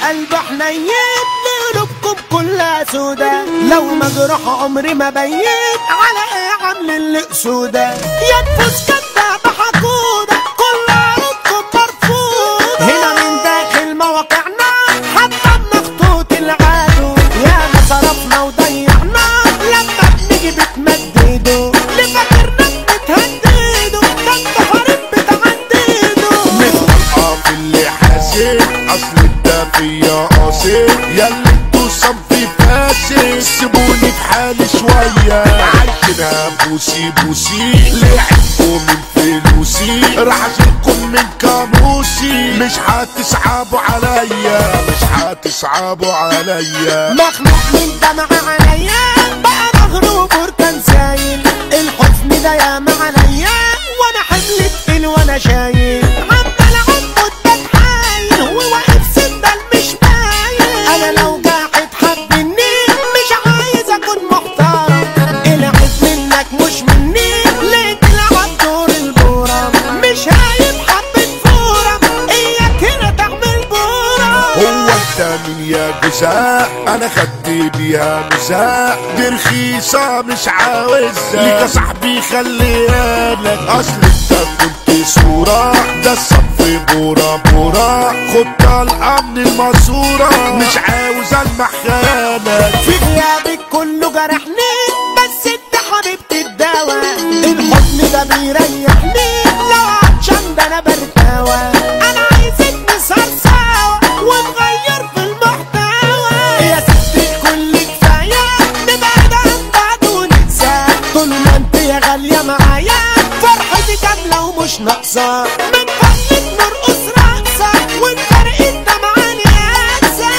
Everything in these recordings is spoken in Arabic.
قلب حنين قلوبكم كلها سودا، لو مجروح عمري ما بيت على ايه عامل اللي قسوده، يا نفوس كدابة حقودة كل عروضكم مرفوضة، هنا من داخل مواقعنا حتى بنخطوط العدو، يا ما صرفنا وضيعنا لما بنيجي بتمددوا، اللي فاكرنا بتهددوا ده انت هارب بتعددوا، متطلقة في اللي حاسد اصل انت فيا قاصد، ياللي انتوا صنفي فاسد سيبوني في حالي شوية، عايشينها بوسي بوسي لعبكم من فلوسي، راح اشيلكم من كابوسي، مش هتصعبوا عليا مش هتصعبوا عليا، مخلوق من دمع عليا بقى مغروب بركان سايل، الحزن ده ياما عليا وانا حمل تقيل وانا شايل، عمال عمود بتحايل وواقف سندل مش باين، انا لو قاعد حبني مش عايز اكون محترم، العب منك مش مني ليه تلعب دور البورم، مش هايب حبة فورم اياك هنا تعمل بورم، هو انت مين يا جزاء انا خدت بيها مزاق، دي رخيصة مش عاوزها ليك يا صاحبي خليالك، اصل انت كنت صورة ده الصف بورا بورا، خد طلقة من الماسورة مش عاوز المح خيالك، في غيابك كله جرحني بس انت حبيبتي الدواء، الحزن ده بيريحني لو عطشان ده انا برتاوى، انا عايزك نسهر سوا ونغير في المحتوى، يا ست الكل كفايه نبعد عن بعض وننسى، طول ما انت يا غاليه معايا فرحتي كامله ومش ناقصه، من فضلك نرقص رقصه ونفرق الدمعه نقاسه.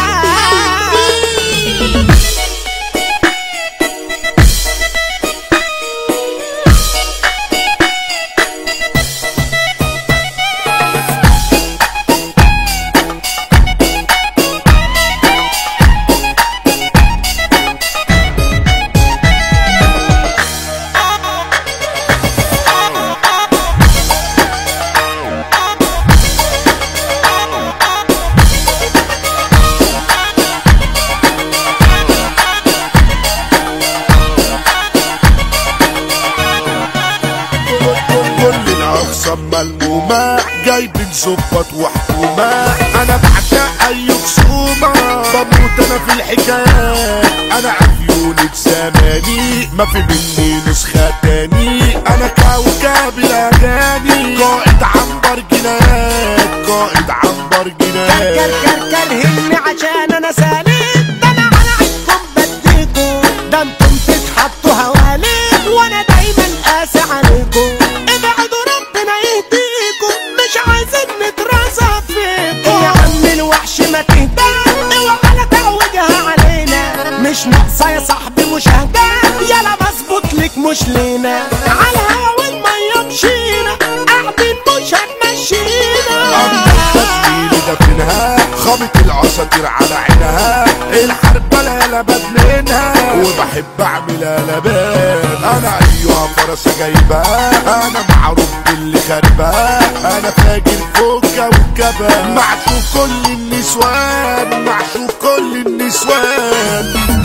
كل الاقسام ملمومة جايبين ظباط وحكومة، انا بعشق اي خصومة بموت انا في الحكايات، انا عفيونة زماني ما في مني نسخة تاني، انا كوكب الاغاني قائد عنبر جنايات قائد عنبر جنايات، كرهني عشان انا سالك، ده انا على عينكم بديكوا، ده انتم تتحطوا هواليك وانا دايما قاسي عليكم، ابعدوا ربنا يهديكم مش عايزين نترازى فيكم، يا عم الوحش ما تهدى اوعى لا تعوجها علينا، مش ناقصه يا صاحبي مشاهده يلا بظبط لك مش لينا، على الهوا والميه مشينا قاعدين مش هنمشينا، ده فينها خابط العصافير على عينها، الحرب لا بدمنها وبحب اعمل قلبان، انا ايها فرس جايبها انا معروف باللي خربها، انا فاجر فوق كوكبها معشوق كل النسوان معشوق كل النسوان.